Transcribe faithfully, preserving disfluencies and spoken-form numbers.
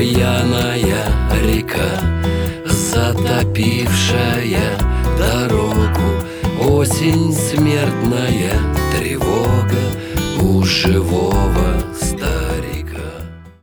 Пьяная река, затопившая дорогу, осень смертная, тревога у живого